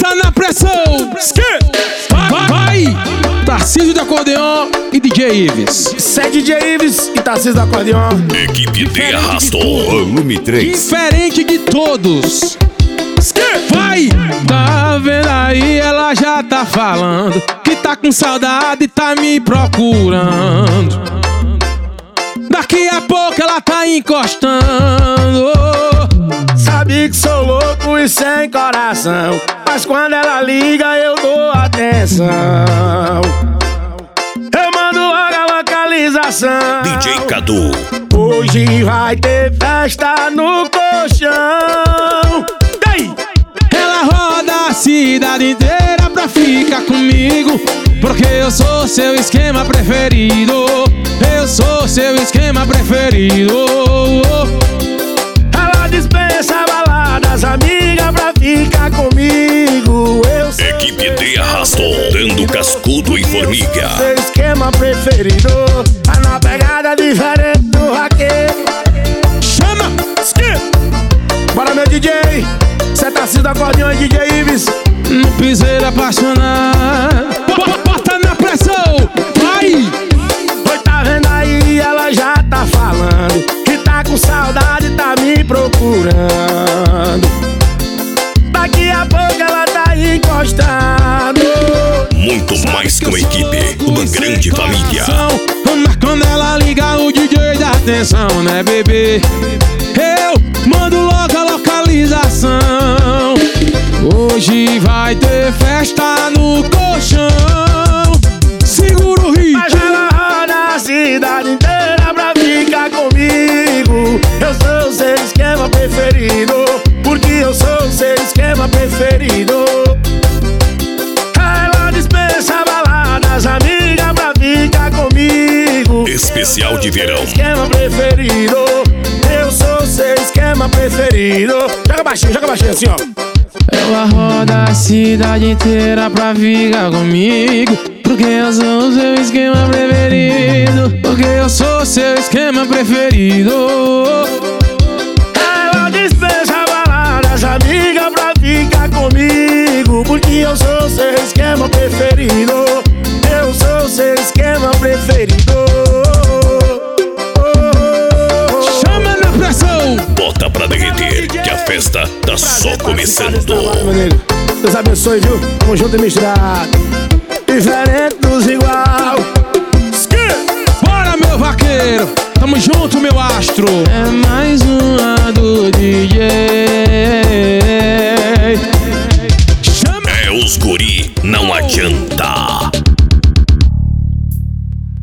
Bota na pressão. Vai. Tarcísio do acordeon e DJ Ives. Isso é DJ Ives e Tarcísio do acordeon. Equipe de Arrasto, volume 3. Diferente de todos. Vai! Tá vendo aí, ela já tá falando que tá com saudade e tá me procurando. Daqui a pouco ela tá encostando. Sabe que sou louco e sem coração, mas quando ela liga eu dou atenção. Eu mando logo a localização. DJ Cadu. Hoje vai ter festa no colchão. Ela roda a cidade inteira pra ficar comigo, porque eu sou seu esquema preferido. Eu sou seu esquema preferido. Ela dispensa baladas, amiga, pra ficar comigo. Eu sou Equipe de Arrasto, dando cascudo em formiga. seu esquema preferido. Tá numa pegada diferente do raqueiro. Chama! Bora, meu DJ. Cê tá Tarcísio do acordeon e DJ Ives. No piseiro apaixonado. Bota na pressão. Vai! Oi, tá vendo aí, ela já tá falando que tá com saudade, tá me procurando. Daqui a pouco ela tá encostando. Muito mais que uma equipe, uma grande família. Mas quando ela liga o DJ dá atenção, né, bebê? Eu mando logo a localização. Hoje vai ter festa no colchão. Segura o ritmo. Mas ela roda a cidade inteira pra ficar comigo. Eu sou o seu esquema preferido, porque eu sou o seu esquema preferido. Ela dispensa baladas, amiga, pra ficar comigo. Especial de verão. Esquema preferido. Eu sou o seu esquema preferido. Joga baixinho assim, ó. Ela roda a cidade inteira pra ficar comigo, porque eu sou o seu esquema preferido. Porque eu sou o seu esquema preferido. Ela dispensa baladas, amiga, pra ficar comigo, porque eu sou o seu esquema preferido. Eu sou o seu esquema preferido. Chama na pressão. Bota pra derreter, que a festa tá só começando. Deus abençoe, viu? Tamo junto e misturado. Diferente dos igual. Bora, meu vaqueiro. Tamo junto, meu astro. É mais uma do DJ. É os guri, não adianta.